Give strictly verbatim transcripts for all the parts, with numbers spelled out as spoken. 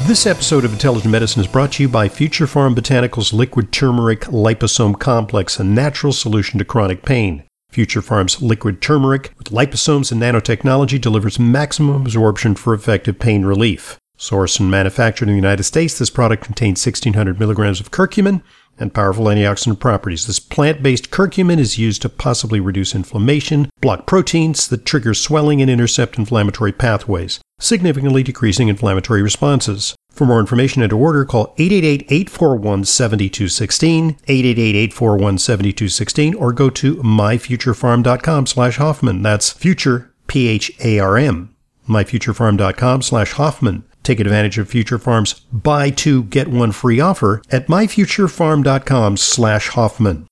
This episode of Intelligent Medicine is brought to you by Future Pharm Botanicals Liquid Turmeric Liposome Complex, a natural solution to chronic pain. Future Pharm's liquid turmeric with liposomes and nanotechnology delivers maximum absorption for effective pain relief. Sourced and manufactured in the United States, this product contains sixteen hundred milligrams of curcumin and powerful antioxidant properties. This plant-based curcumin is used to possibly reduce inflammation, block proteins that trigger swelling, and intercept inflammatory pathways, significantly decreasing inflammatory responses. For more information and to order, call eight eight eight, eight four one, seven two one six, eight eight eight, eight four one, seven two one six, or go to my future pharm dot com slash Hoffman. That's future, P H A R M, my future pharm dot com slash Hoffman. Take advantage of Future Pharm's buy two, get one free offer at my future pharm dot com slash Hoffman.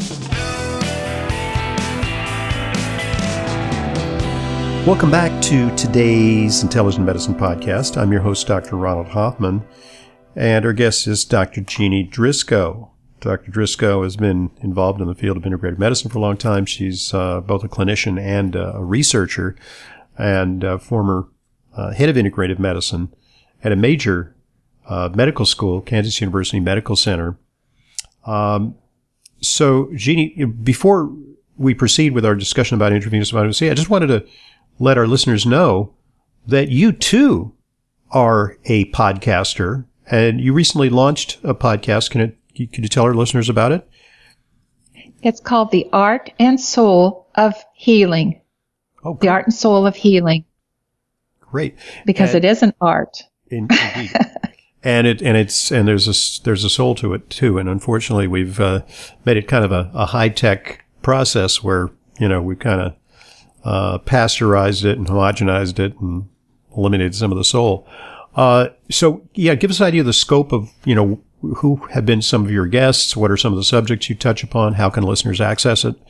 Welcome back to today's Intelligent Medicine Podcast. I'm your host, Doctor Ronald Hoffman, and our guest is Doctor Jeannie Driscoll. Doctor Driscoll has been involved in the field of integrative medicine for a long time. She's uh, both a clinician and uh, a researcher, and uh, former uh, head of integrative medicine at a major uh, medical school, Kansas University Medical Center. Um, so, Jeannie, before we proceed with our discussion about intravenous vitamin C, I just wanted to let our listeners know that you too are a podcaster, and you recently launched a podcast. Can it, can you tell our listeners about it? It's called The Art and Soul of Healing. Oh, cool. The Art and Soul of Healing. Great. Because and, it is an art. Indeed. and it and it's and there's a there's a soul to it too. And unfortunately, we've uh, made it kind of a, a high tech process where you know we've kind of uh, pasteurized it and homogenized it and eliminated some of the soul. Uh, so yeah, give us an idea of the scope of you know who have been some of your guests. What are some of the subjects you touch upon? How can listeners access it?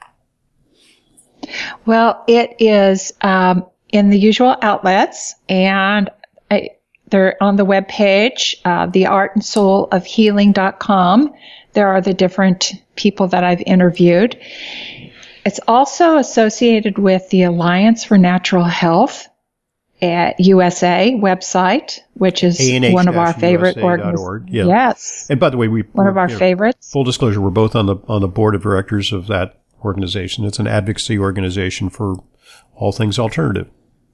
Well, it is um, in the usual outlets, and I, they're on the webpage, uh, the art and soul of healing dot com. There are the different people that I've interviewed. It's also associated with the Alliance for Natural Health at U S A website, which is one of our favorite organizations. Yeah. Yes. And by the way, we one of our you know, favorites. Full disclosure, we're both on the on the board of directors of that organization. It's an advocacy organization for all things alternative.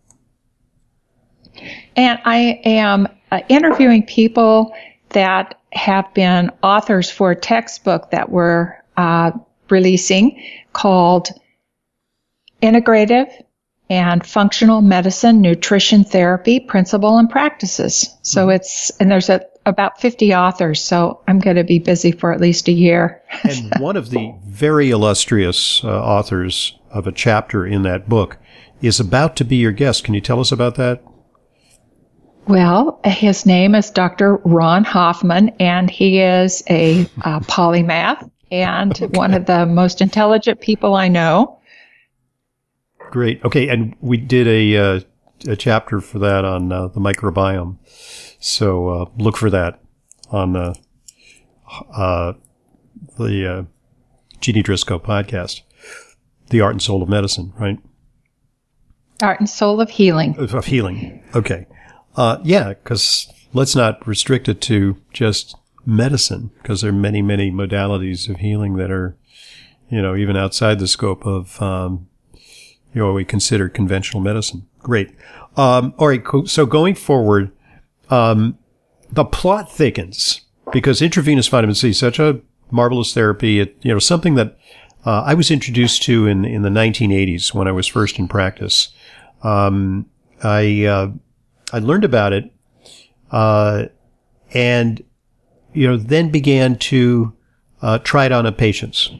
And I am uh, interviewing people that have been authors for a textbook that we're uh, releasing called Integrative and Functional Medicine, Nutrition Therapy, Principle and Practices. So mm-hmm. it's, and there's a, about fifty authors, so I'm going to be busy for at least a year. And one of the very illustrious uh, authors of a chapter in that book is about to be your guest. Can you tell us about that? Well, his name is Doctor Ron Hoffman, and he is a uh, polymath and okay. one of the most intelligent people I know. Great. Okay, and we did a uh, a chapter for that on uh, the microbiome, so uh, look for that on uh, uh, the uh, Jeannie Driscoll podcast, The Art and Soul of Medicine, right? Art and Soul of Healing. Of healing. Okay. Uh, yeah, because let's not restrict it to just medicine, because there are many, many modalities of healing that are, you know, even outside the scope of, um, you know, what we consider conventional medicine. Great. Um, all right. Cool. So going forward, um, the plot thickens because intravenous vitamin C is such a marvelous therapy. It, you know, something that uh, I was introduced to in, in the nineteen eighties when I was first in practice. Um, I, uh, I learned about it, uh, and, you know, then began to, uh, try it on a patients.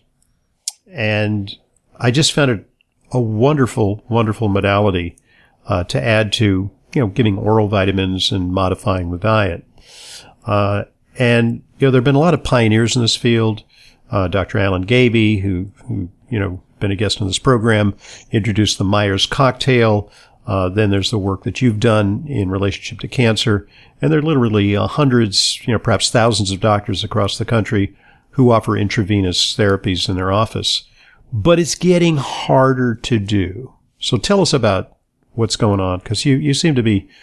And I just found it a wonderful, wonderful modality, uh, to add to, you know, giving oral vitamins and modifying the diet. Uh, and, you know, there have been a lot of pioneers in this field. Uh, Doctor Alan Gaby, who, who, you know, been a guest on this program, introduced the Myers cocktail. Uh, then there's the work that you've done in relationship to cancer. And there are literally uh, hundreds, you know, perhaps thousands of doctors across the country who offer intravenous therapies in their office. But it's getting harder to do. So tell us about what's going on, because you, you seem to be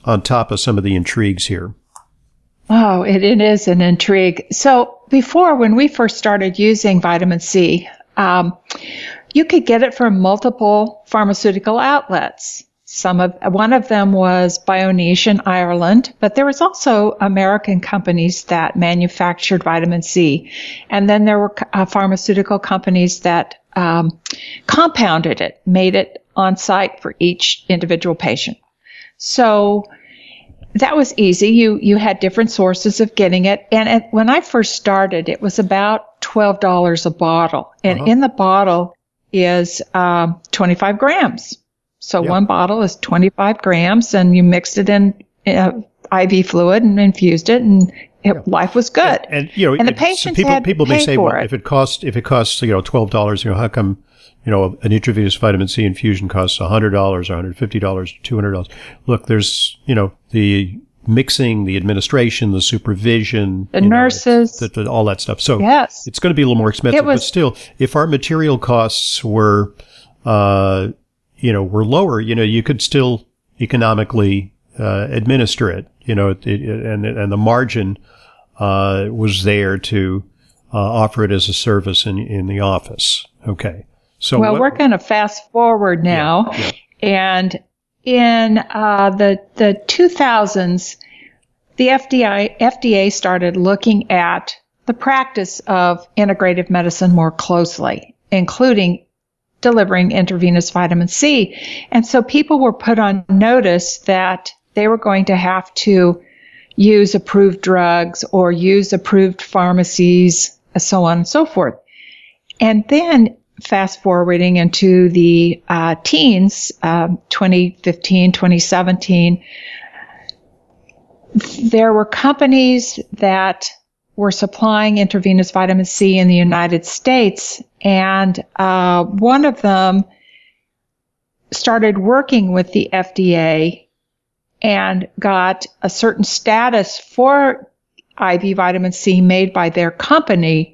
on top of some of the intrigues here? Oh, it, it is an intrigue. So before, when we first started using vitamin C, um, you could get it from multiple pharmaceutical outlets. Some of one of them was Bioniche in Ireland, but there was also American companies that manufactured vitamin C, and then there were uh, pharmaceutical companies that um, compounded it, made it on site for each individual patient. So that was easy. You you had different sources of getting it, and at, when I first started, it was about twelve dollars a bottle, and uh-huh. in the bottle is um, twenty-five grams. So yep. one bottle is twenty-five grams, and you mixed it in uh, I V fluid and infused it, and it, yep. life was good. And, and you know, and the if, patients so people had people to pay may say, for well, it. if it costs if it costs you know twelve dollars, you know, how come you know an intravenous vitamin C infusion costs a hundred dollars, or one hundred fifty dollars, two hundred dollars? Look, there's you know the mixing, the administration, the supervision, the nurses, know, the, the, all that stuff. So yes. it's going to be a little more expensive, was, but still, if our material costs were uh, you know, were lower, you know, you could still economically uh, administer it, you know, it, it, and and the margin uh, was there to uh, offer it as a service in in the office. Okay, so well, what, we're going to fast forward now, yeah, yeah. and in uh, the the two thousands, the F D A F D A started looking at the practice of integrative medicine more closely, including delivering intravenous vitamin C. And so people were put on notice that they were going to have to use approved drugs or use approved pharmacies, so on and so forth. And then fast forwarding into the uh, teens, um, twenty fifteen, twenty seventeen, there were companies that were supplying intravenous vitamin C in the United States, and uh, one of them started working with the F D A and got a certain status for I V vitamin C made by their company.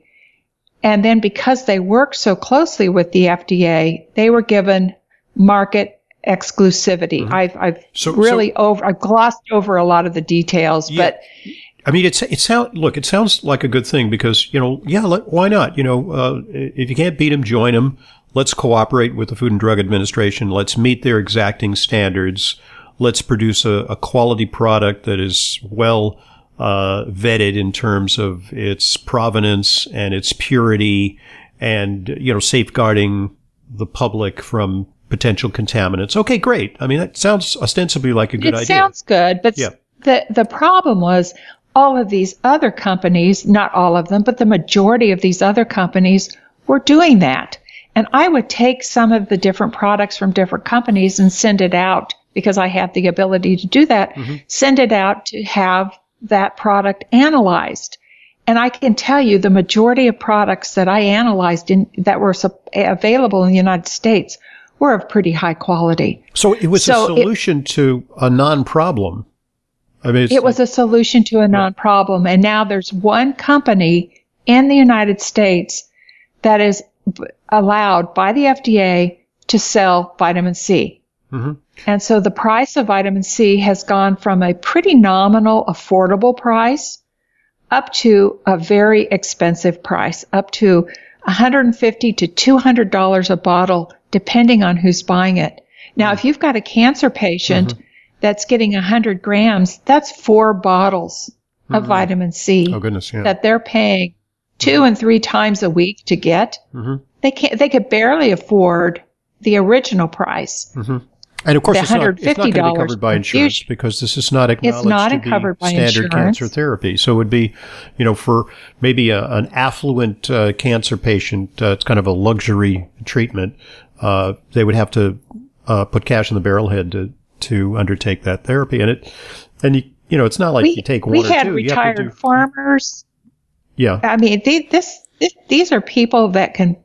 And then because they worked so closely with the F D A, they were given market exclusivity. Mm-hmm. I've, I've so, really so, over, I've glossed over a lot of the details, yeah. but I mean, it's it sound look. It sounds like a good thing because you know, yeah, let, why not? You know, uh, if you can't beat them, join them. Let's cooperate with the Food and Drug Administration. Let's meet their exacting standards. Let's produce a, a quality product that is well uh, vetted in terms of its provenance and its purity, and you know, safeguarding the public from potential contaminants. Okay, great. I mean, that sounds ostensibly like a good it idea. It sounds good, but yeah. the the problem was, all of these other companies, not all of them, but the majority of these other companies were doing that. And I would take some of the different products from different companies and send it out, because I have the ability to do that, mm-hmm. send it out to have that product analyzed. And I can tell you the majority of products that I analyzed in, that were su- available in the United States were of pretty high quality. So it was so a solution it, to a non-problem. I mean, it was a solution to a non-problem, and now there's one company in the United States that is b- allowed by the F D A to sell vitamin C. Mm-hmm. And so the price of vitamin C has gone from a pretty nominal, affordable price up to a very expensive price, up to one hundred fifty to two hundred dollars a bottle, depending on who's buying it. Now, mm-hmm. if you've got a cancer patient mm-hmm. that's getting one hundred grams, that's four bottles of mm-hmm. vitamin C oh, goodness, yeah. that they're paying two mm-hmm. and three times a week to get. Mm-hmm. They can't. They could barely afford the original price. Mm-hmm. And of course, it's not, it's not going to be covered by insurance because this is not acknowledged it's not to be covered by standard insurance. cancer therapy. So it would be, you know, for maybe a, an affluent uh, cancer patient, uh, it's kind of a luxury treatment. Uh, they would have to uh, put cash in the barrelhead to to undertake that therapy. And it, and you, you know, it's not like we, you take one we or two. had retired you have to do, farmers. Yeah. I mean, they, this, this these are people that can,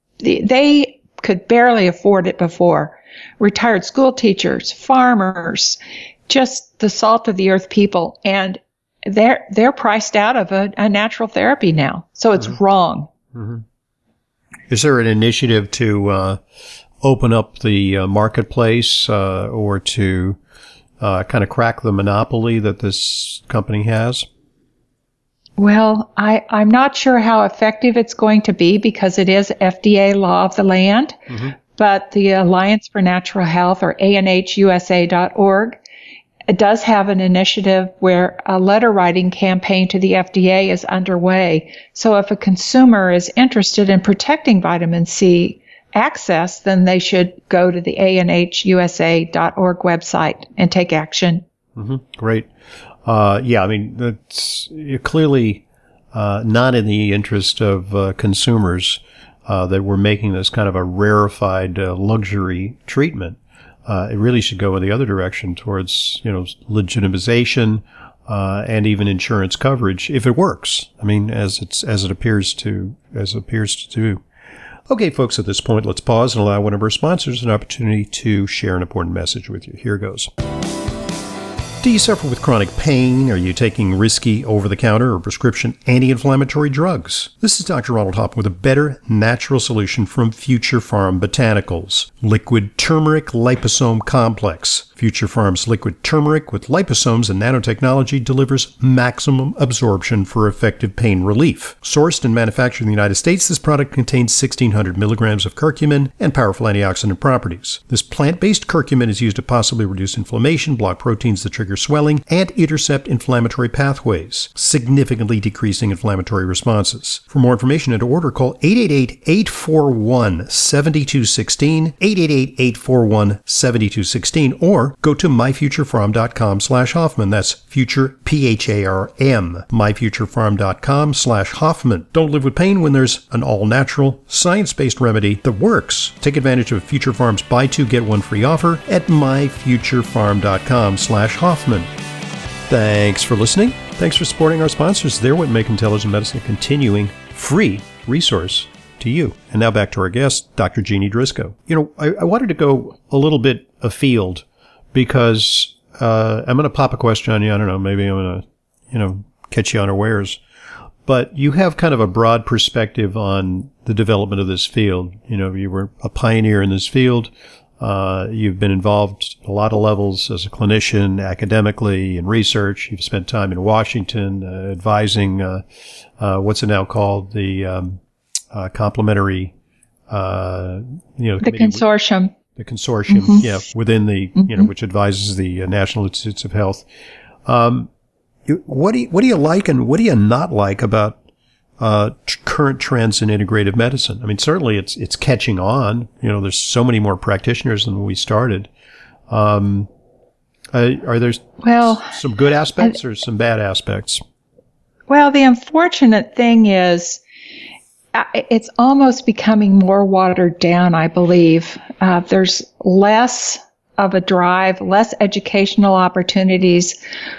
they could barely afford it before. Retired school teachers, farmers, just the salt of the earth people, and they're they're priced out of a, a natural therapy now. So it's mm-hmm. wrong. Mm-hmm. Is there an initiative to uh, open up the uh, marketplace uh, or to uh, kind of crack the monopoly that this company has? Well, I, I'm not sure how effective it's going to be because it is F D A law of the land, mm-hmm. but the Alliance for Natural Health, or A N H U S A dot org, it does have an initiative where a letter writing campaign to the F D A is underway. So if a consumer is interested in protecting vitamin C access, then they should go to the A N H U S A dot org website and take action. Mm-hmm. Great. Uh, yeah, I mean, that's clearly uh, not in the interest of uh, consumers uh, that we're making this kind of a rarefied uh, luxury treatment. Uh, it really should go in the other direction towards, you know, legitimization uh, and even insurance coverage if it works. I mean, as it's as it appears to as it appears to do. Okay, folks, at this point, let's pause and allow one of our sponsors an opportunity to share an important message with you. Here goes. Do you suffer with chronic pain? Are you taking risky over-the-counter or prescription anti-inflammatory drugs? This is Doctor Ronald Hoffman with a better natural solution from Future Pharm Botanicals. Liquid Turmeric Liposome Complex. Future Pharm's liquid turmeric with liposomes and nanotechnology delivers maximum absorption for effective pain relief. Sourced and manufactured in the United States, this product contains sixteen hundred milligrams of curcumin and powerful antioxidant properties. This plant-based curcumin is used to possibly reduce inflammation, block proteins that trigger swelling, and intercept inflammatory pathways, significantly decreasing inflammatory responses. For more information and to order, call eight eight eight, eight four one, seven two one six, eight eight eight, eight four one, seven two one six, or go to my future pharm dot com slash Hoffman. That's future, P H A R M, my future pharm dot com slash Hoffman. Don't live with pain when there's an all-natural, science-based remedy that works. Take advantage of Future Pharm's buy two, get one free offer at my future pharm dot com slash Hoffman. Thanks for listening. Thanks for supporting our sponsors. They're what make intelligent medicine a continuing free resource to you. And now back to our guest, Doctor Jeannie Driscoll. You know, I, I wanted to go a little bit afield because uh, I'm going to pop a question on you. I don't know, maybe I'm going to, you know, catch you unawares. But you have kind of a broad perspective on the development of this field. You know, you were a pioneer in this field. Uh, you've been involved at a lot of levels as a clinician, academically, in research. You've spent time in Washington uh, advising uh, uh, what's it now called, the um, uh, complementary, uh, you know, the consortium. The consortium, mm-hmm. yeah, within the, mm-hmm. you know, which advises the uh, National Institutes of Health. Um, what do you, what do you like and what do you not like about uh, t- current trends in integrative medicine? I mean, certainly it's it's catching on. You know, there's so many more practitioners than when we started. Um, uh, are there well, some good aspects or some bad aspects? Well, the unfortunate thing is, it's almost becoming more watered down, I believe. Uh, there's less of a drive, less educational opportunities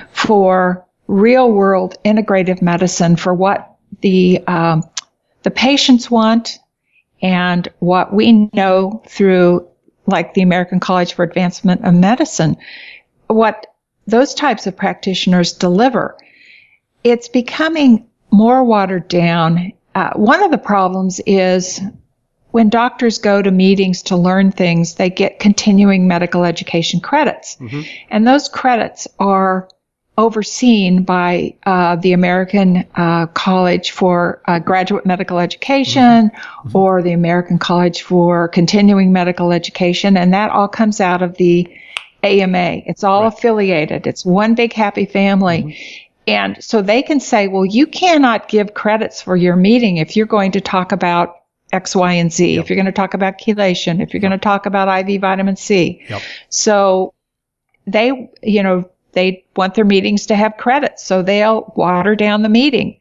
for real-world integrative medicine, for what the um, the patients want and what we know through, like, the American College for Advancement of Medicine, what those types of practitioners deliver. It's becoming more watered down. Uh, one of the problems is when doctors go to meetings to learn things, they get continuing medical education credits. Mm-hmm. And those credits are overseen by uh, the American uh, College for uh, Graduate Medical Education mm-hmm. Mm-hmm. or the American College for Continuing Medical Education. And that all comes out of the A M A. It's all right. affiliated. It's one big happy family. Mm-hmm. And so they can say, well, you cannot give credits for your meeting if you're going to talk about X, Y, and Z, yep. if you're going to talk about chelation, if you're yep. going to talk about I V vitamin C. Yep. So they, you know, they want their meetings to have credits, so they'll water down the meeting.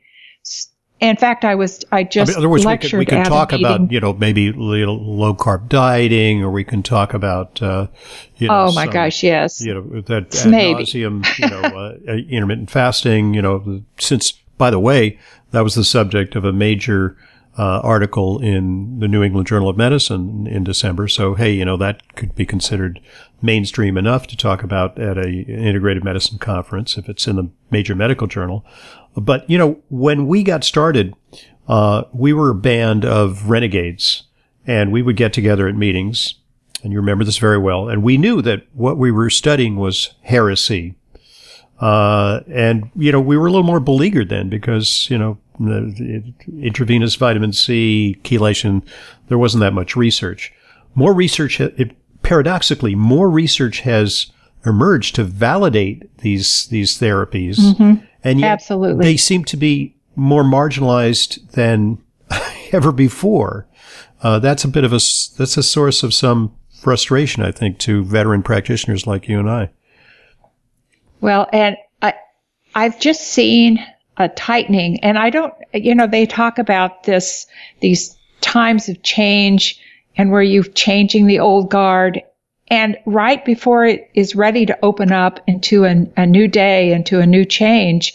In fact, I was, I just I mean, otherwise lectured we could, we could talk meeting. about, you know, maybe low carb dieting, or we can talk about, uh, you know, oh my some, gosh, yes, you know, that ad nauseum, you know, uh, intermittent fasting, you know, since, by the way, that was the subject of a major, uh, article in the New England Journal of Medicine in December. So, hey, you know, that could be considered mainstream enough to talk about at a integrative medicine conference if it's in the major medical journal. But, you know, when we got started, uh, we were a band of renegades, and we would get together at meetings and you remember this very well, and we knew that what we were studying was heresy. Uh, and, you know, we were a little more beleaguered then because, you know, the, the intravenous vitamin C, chelation, there wasn't that much research. More research, it, paradoxically, more research has emerged to validate these, these therapies. Mm-hmm. And yet Absolutely. they seem to be more marginalized than ever before. Uh, that's a bit of a, that's a source of some frustration, I think, to veteran practitioners like you and I. Well, and I, I've just seen a tightening, and I don't, you know, they talk about this, these times of change and where you're changing the old guard. And right before it is ready to open up into a, a new day, into a new change,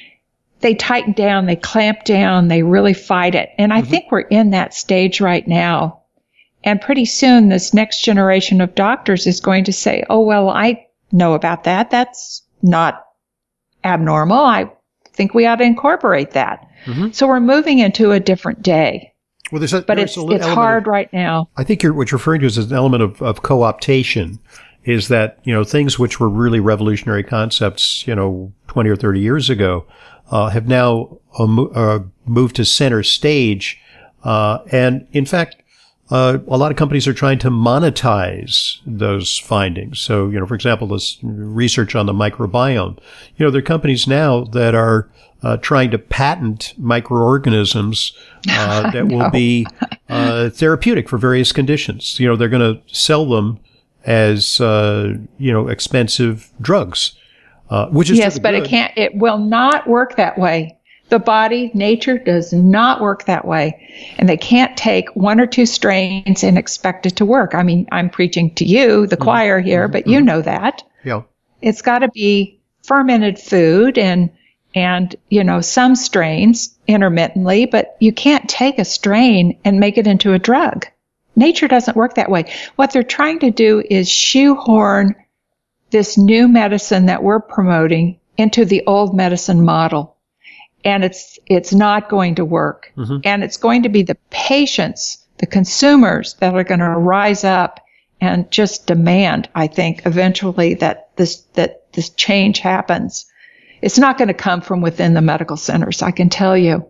they tighten down, they clamp down, they really fight it. And I mm-hmm. think we're in that stage right now. And pretty soon, this next generation of doctors is going to say, oh, well, I know about that. That's not abnormal. I think we ought to incorporate that. Mm-hmm. So we're moving into a different day. Well, there's a, but there's it's, a it's hard of, right now. I think you're, what you're referring to is an element of, of co-optation, is that, you know, things which were really revolutionary concepts, you know, twenty or thirty years ago, uh, have now uh, mo- uh, moved to center stage. Uh, and in fact, Uh, a lot of companies are trying to monetize those findings. So, you know, for example, this research on the microbiome, you know, there are companies now that are uh, trying to patent microorganisms uh, that will be uh, therapeutic for various conditions. You know, they're going to sell them as, uh, you know, expensive drugs, uh, which is yes, but good. it can't, it will not work that way. The body, nature does not work that way. And they can't take one or two strains and expect it to work. I mean, I'm preaching to you, the mm-hmm. choir here, mm-hmm. but you know that. Yeah. It's got to be fermented food and, and, you know, some strains intermittently, but you can't take a strain and make it into a drug. Nature doesn't work that way. What they're trying to do is shoehorn this new medicine that we're promoting into the old medicine model. And it's it's not going to work. Mm-hmm. And it's going to be the patients, the consumers, that are going to rise up and just demand, I think, eventually that this that this change happens. It's not going to come from within the medical centers, I can tell you.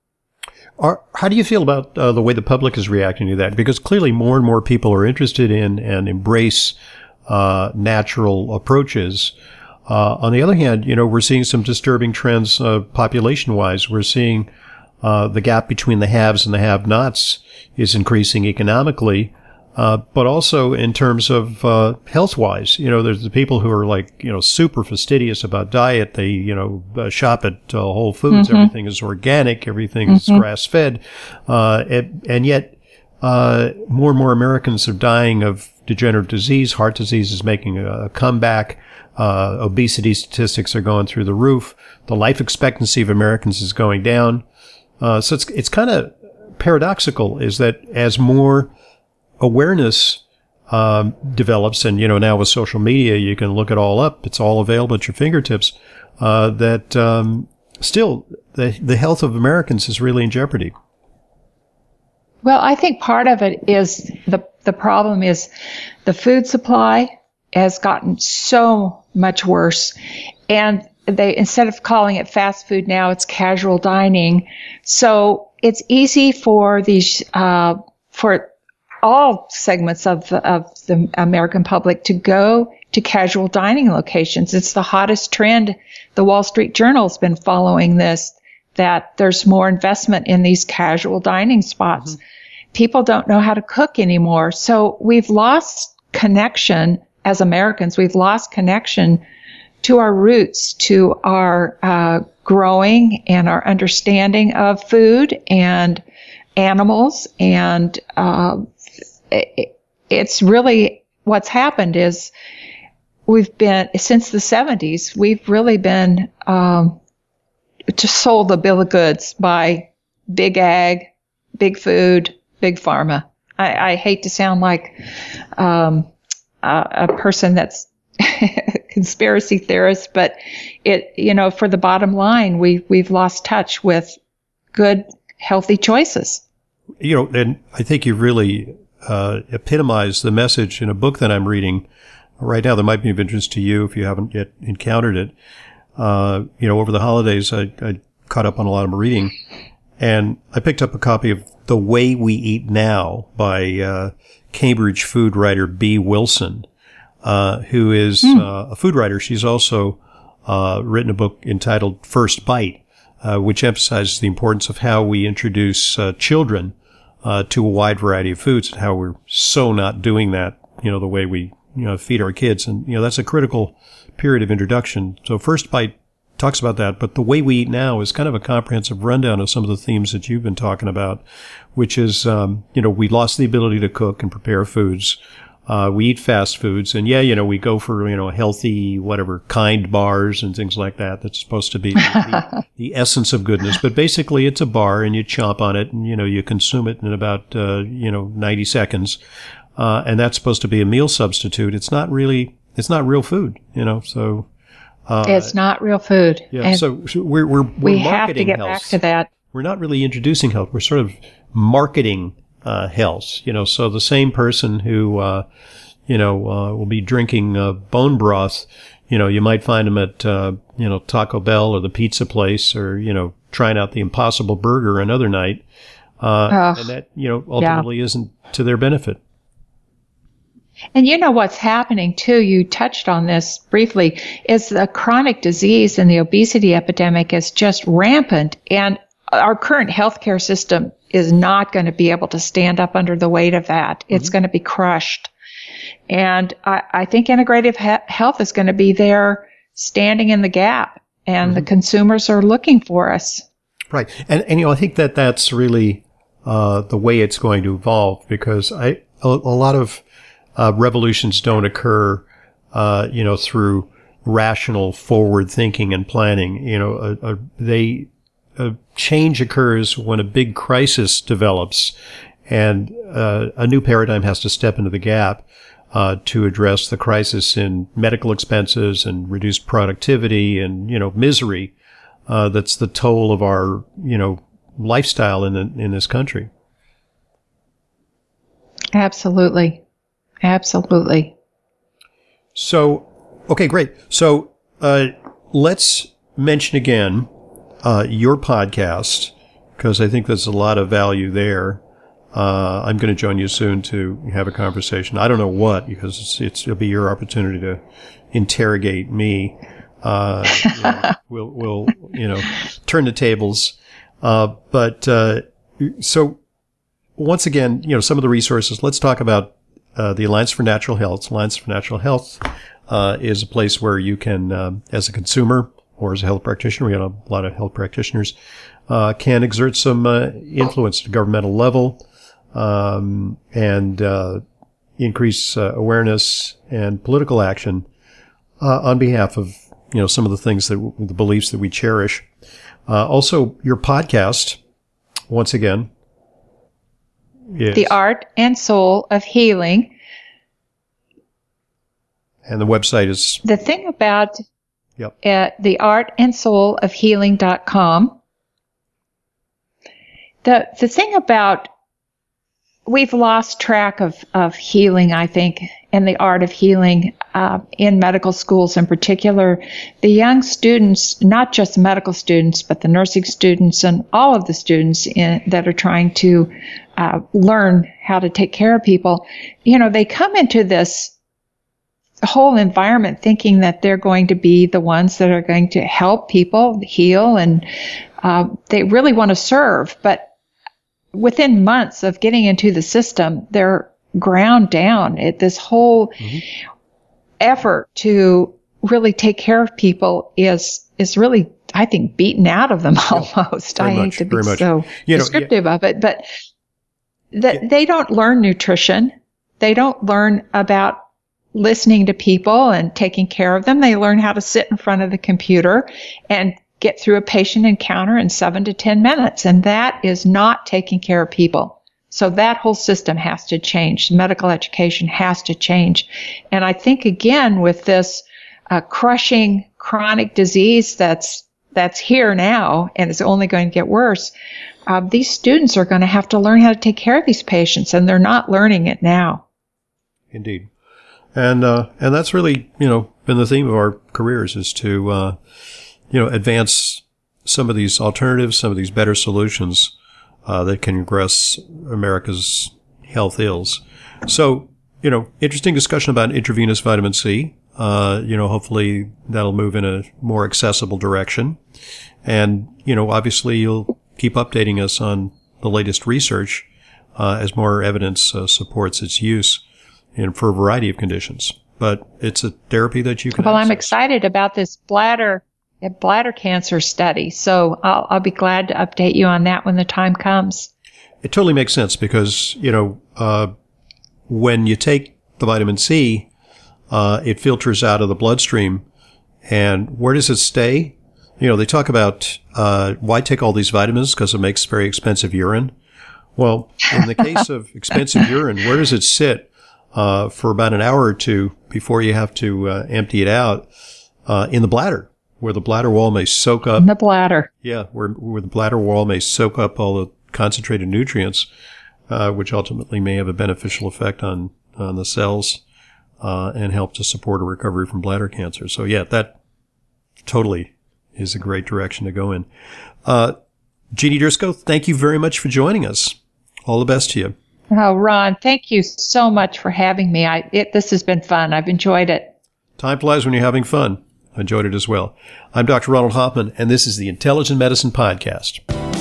Are, how do you feel about uh, the way the public is reacting to that? Because clearly more and more people are interested in and embrace uh, natural approaches. Uh, on the other hand, you know, we're seeing some disturbing trends, uh, population-wise. We're seeing, uh, the gap between the haves and the have-nots is increasing economically, uh, but also in terms of, uh, health-wise. You know, there's the people who are like, you know, super fastidious about diet. They, you know, uh, shop at, uh, Whole Foods. Mm-hmm. Everything is organic. Everything mm-hmm. is grass-fed. Uh, and, and yet, uh, more and more Americans are dying of degenerative disease. Heart disease is making a comeback. Uh, obesity statistics are going through the roof. The life expectancy of Americans is going down. Uh, so it's, it's kind of paradoxical is that as more awareness, um, develops, and, you know, now with social media, you can look it all up. It's all available at your fingertips. Uh, that, um, still the, the health of Americans is really in jeopardy. Well, I think part of it is the, the problem is the food supply has gotten so much worse. And they, instead of calling it fast food now, it's casual dining. So it's easy for these, uh, for all segments of the, of the American public to go to casual dining locations. It's the hottest trend. The Wall Street Journal's been following this, that there's more investment in these casual dining spots. Mm-hmm. People don't know how to cook anymore. So we've lost connection. As Americans, we've lost connection to our roots, to our uh, growing and our understanding of food and animals. And uh, it, it's really what's happened is we've been, since the seventies, we've really been um, just sold the bill of goods by big ag, big food, big pharma. I, I hate to sound like um, a, a person that's a conspiracy theorist, but it, you know, for the bottom line, we we've lost touch with good, healthy choices. You know, and I think you really uh, epitomize the message in a book that I'm reading right now that might be of interest to you if you haven't yet encountered it. Uh, you know, over the holidays, I, I caught up on a lot of reading, and I picked up a copy of The Way We Eat Now by uh, Cambridge food writer Bee Wilson, uh, who is mm. uh, a food writer. She's also uh, written a book entitled First Bite, uh, which emphasizes the importance of how we introduce uh, children uh, to a wide variety of foods and how we're so not doing that, you know, the way we you know, feed our kids. And, you know, that's a critical period of introduction. So First Bite talks about that, but The Way We Eat Now is kind of a comprehensive rundown of some of the themes that you've been talking about, which is, um, you know, we lost the ability to cook and prepare foods. Uh, we eat fast foods, and yeah, you know, we go for, you know, healthy, whatever, Kind bars and things like that. That's supposed to be the, the essence of goodness. But basically it's a bar and you chomp on it and, you know, you consume it in about, uh, you know, ninety seconds. Uh, and that's supposed to be a meal substitute. It's not really, it's not real food, you know, so. Uh, it's not real food. Yeah. And so, so we're, we're, we're we marketing have to get health. back to that. We're not really introducing health. We're sort of marketing, uh, health, you know, so the same person who, uh, you know, uh, will be drinking, uh, bone broth, you know, you might find them at, uh, you know, Taco Bell or the pizza place or, you know, trying out the Impossible Burger another night. Uh, oh, and that, you know, ultimately yeah. isn't to their benefit. And you know what's happening too, you touched on this briefly, is the chronic disease and the obesity epidemic is just rampant. And our current healthcare system is not going to be able to stand up under the weight of that. Mm-hmm. It's going to be crushed. And I, I think integrative he- health is going to be there standing in the gap. And mm-hmm. the consumers are looking for us. Right. And, and you know, I think that that's really uh, the way it's going to evolve, because I a, a lot of Uh, revolutions don't occur, uh, you know, through rational forward thinking and planning. You know, a, a, they, a change occurs when a big crisis develops and, uh, a new paradigm has to step into the gap, uh, to address the crisis in medical expenses and reduced productivity and, you know, misery, uh, that's the toll of our, you know, lifestyle in, the, in this country. Absolutely. Absolutely. So, okay, great. So, uh, let's mention again, uh, your podcast, because I think there's a lot of value there. Uh, I'm going to join you soon to have a conversation. I don't know what, because it's, it's it'll be your opportunity to interrogate me. Uh, you know, we'll, we'll, you know, turn the tables. Uh, but, uh, so once again, you know, some of the resources, let's talk about Uh, the Alliance for Natural Health. Alliance for Natural Health uh, is a place where you can, um, as a consumer or as a health practitioner, we got a lot of health practitioners, uh, can exert some uh, influence at a governmental level um, and uh, increase uh, awareness and political action uh, on behalf of, you know, some of the things that w- the beliefs that we cherish. Uh, also, your podcast, once again, is The Art and Soul of Healing. And the website is? The thing about yep. uh, the art and soul of healing dot com. The, the thing about, we've lost track of, of healing, I think, and the art of healing uh, in medical schools in particular. The young students, not just medical students, but the nursing students and all of the students in, that are trying to uh, learn how to take care of people, you know, they come into this whole environment thinking that they're going to be the ones that are going to help people heal, and uh, they really want to serve. But within months of getting into the system, they're ground down. It, this whole mm-hmm. effort to really take care of people is is really, I think, beaten out of them almost. Very I much, hate to be much. so you know, descriptive yeah. of it, but that yeah. they don't learn nutrition. They don't learn about listening to people and taking care of them. They learn how to sit in front of the computer and get through a patient encounter in seven to ten minutes. And that is not taking care of people. So that whole system has to change. Medical education has to change. And I think, again, with this uh, crushing chronic disease that's that's here now and is only going to get worse, uh, these students are going to have to learn how to take care of these patients, and they're not learning it now. Indeed. And uh, and that's really, you know, been the theme of our careers, is to, uh, you know, advance some of these alternatives, some of these better solutions uh, that can address America's health ills. So, you know, interesting discussion about intravenous vitamin C. Uh, you know, hopefully that'll move in a more accessible direction. And, you know, obviously you'll keep updating us on the latest research uh, as more evidence uh, supports its use in, for a variety of conditions. But it's a therapy that you can Well, access. I'm excited about this bladder bladder cancer study, so I'll, I'll be glad to update you on that when the time comes. It totally makes sense because, you know, uh, when you take the vitamin C, uh, it filters out of the bloodstream. And where does it stay? You know, they talk about uh, why take all these vitamins, because it makes very expensive urine. Well, in the case of expensive urine, where does it sit uh, for about an hour or two before you have to uh, empty it out? Uh, in the bladder, where the bladder wall may soak up. In the bladder. Yeah, where, where the bladder wall may soak up all the concentrated nutrients, uh, which ultimately may have a beneficial effect on, on the cells uh, and help to support a recovery from bladder cancer. So, yeah, that totally is a great direction to go in. Uh, Jeannie Driscoll, thank you very much for joining us. All the best to you. Oh, Ron, thank you so much for having me. I, it, this has been fun. I've enjoyed it. Time flies when you're having fun. I enjoyed it as well. I'm Doctor Ronald Hoffman, and this is the Intelligent Medicine Podcast.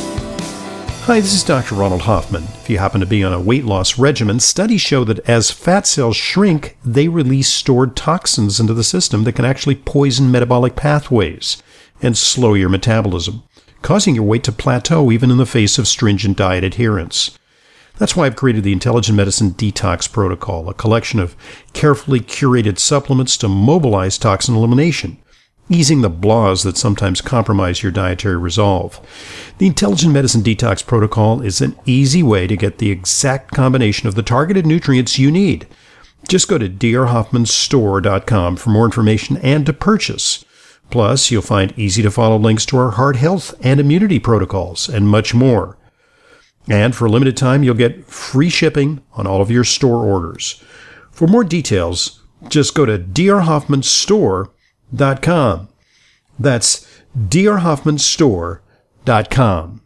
Hi, this is Doctor Ronald Hoffman. If you happen to be on a weight loss regimen, studies show that as fat cells shrink, they release stored toxins into the system that can actually poison metabolic pathways and slow your metabolism, causing your weight to plateau even in the face of stringent diet adherence. That's why I've created the Intelligent Medicine Detox Protocol, a collection of carefully curated supplements to mobilize toxin elimination, easing the blahs that sometimes compromise your dietary resolve. The Intelligent Medicine Detox Protocol is an easy way to get the exact combination of the targeted nutrients you need. Just go to d r hoffman store dot com for more information and to purchase. Plus, you'll find easy-to-follow links to our heart health and immunity protocols, and much more. And for a limited time, you'll get free shipping on all of your store orders. For more details, just go to d r hoffman store dot com. That's d r hoffman store dot com.